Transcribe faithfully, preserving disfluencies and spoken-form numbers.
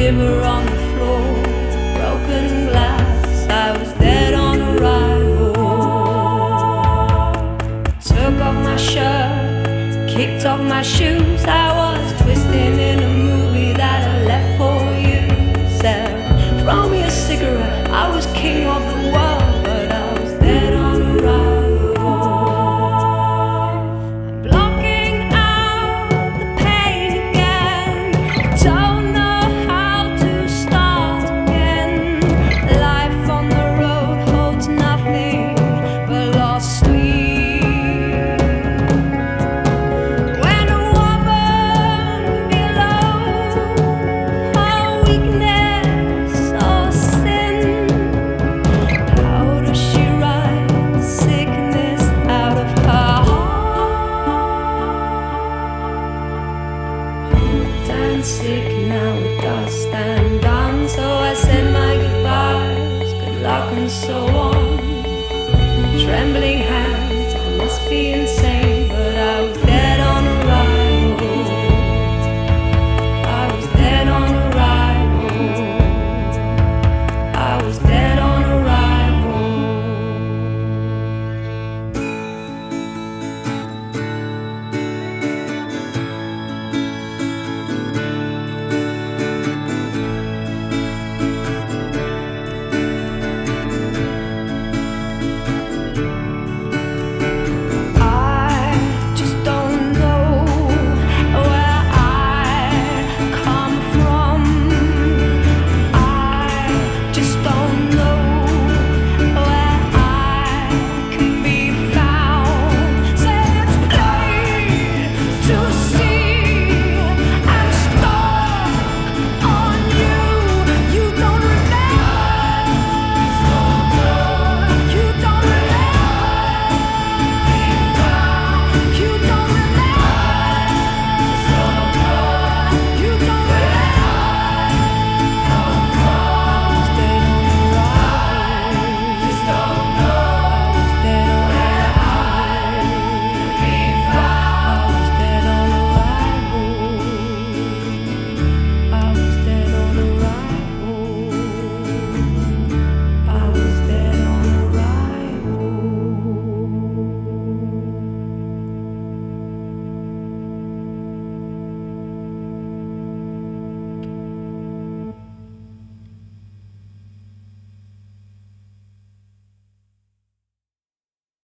shiver on the floor, broken glass, I was dead on arrival. Took off my shirt, kicked off my shoes, I was twisting in a movie that I left for you. Said, throw me a cigarette, I was king of the world, but I was dead on arrival. I'm blocking out the pain again, don't know how to start again. Life on the road holds nothing but lost sleep. When a woman can be alone, her weakness or sin, how does she ride the sickness out of her heart? I'm sick now with dust and done, so I said my goodbyes, good luck and so on. Trembling hands, I must be insane.